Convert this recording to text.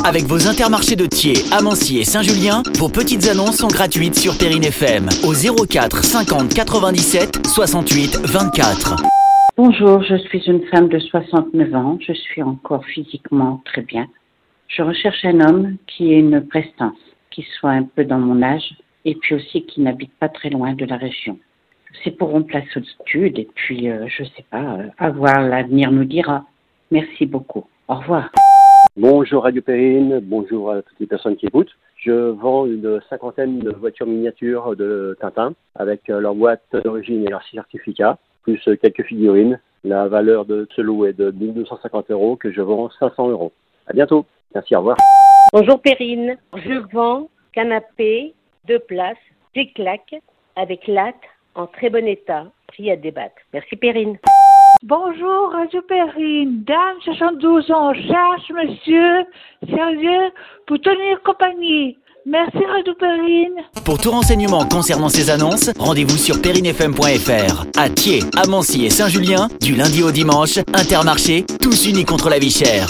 Avec vos Intermarchés de Thiers, Amancy et Saint-Julien, vos petites annonces sont gratuites sur Perrine FM au 04 50 97 68 24. Bonjour, je suis une femme de 69 ans. Je suis encore physiquement très bien. Je recherche un homme qui ait une prestance, qui soit un peu dans mon âge et puis aussi qui n'habite pas très loin de la région. C'est pour rompre la solitude et puis, je sais pas, à voir, l'avenir nous dira. Merci beaucoup. Au revoir. Bonjour Radio Perrine, bonjour à toutes les personnes qui écoutent. Je vends une 50aine de voitures miniatures de Tintin avec leur boîte d'origine et leur certificat, plus quelques figurines. La valeur de ce lot est de 1 250 € que je vends 500 €. À bientôt. Merci, au revoir. Bonjour Perrine, je vends canapé, 2 places, clic-clac, avec latte en très bon état, prix à débattre. Merci Perrine. Bonjour Radio Perrine, dame 72 ans, cherche monsieur, sérieux, pour tenir compagnie. Merci Radio Perrine. Pour tout renseignement concernant ces annonces, rendez-vous sur perrinefm.fr. À Thiers, Amancy et Saint-Julien, du lundi au dimanche, Intermarché, tous unis contre la vie chère.